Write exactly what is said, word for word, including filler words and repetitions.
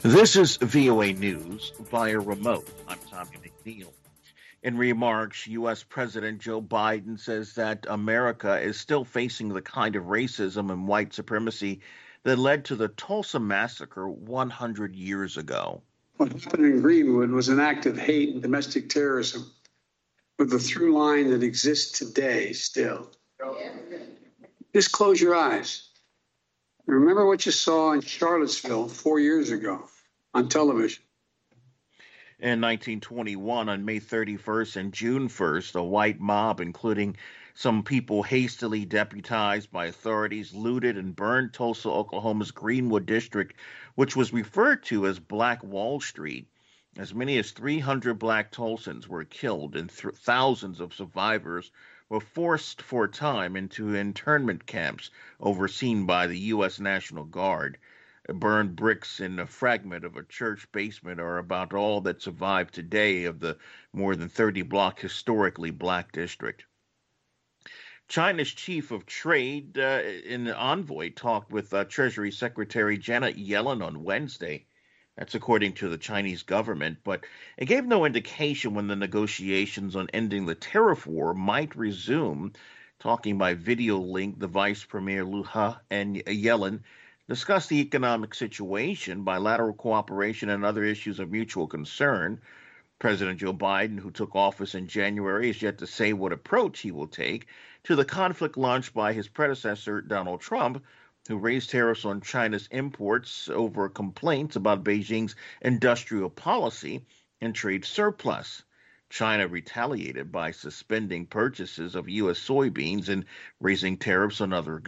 This is V O A News via remote. I'm Tommy McNeil. In remarks, U S. President Joe Biden says that America is still facing the kind of racism and white supremacy that led to the Tulsa massacre one hundred years ago. What happened in Greenwood was an act of hate and domestic terrorism with a through line that exists today still. Just close your eyes. Remember what you saw in Charlottesville four years ago on television. In nineteen twenty-one, on May thirty-first and June first, a white mob, including some people hastily deputized by authorities, looted and burned Tulsa, Oklahoma's Greenwood district, which was referred to as Black Wall Street. As many as three hundred black Tulsans were killed, and th- thousands of survivors were forced for a time into internment camps overseen by the U S. National Guard. Burned bricks in a fragment of a church basement are about all that survived today of the more than thirty block historically black district. China's chief of trade uh, in the envoy talked with uh, Treasury Secretary Janet Yellen on Wednesday. That's according to the Chinese government, but it gave no indication when the negotiations on ending the tariff war might resume. Talking by video link, the Vice Premier Liu He and Yellen discussed the economic situation, bilateral cooperation, and other issues of mutual concern. President Joe Biden, who took office in January, is yet to say what approach he will take to the conflict launched by his predecessor, Donald Trump, who raised tariffs on China's imports over complaints about Beijing's industrial policy and trade surplus. China retaliated by suspending purchases of U S soybeans and raising tariffs on other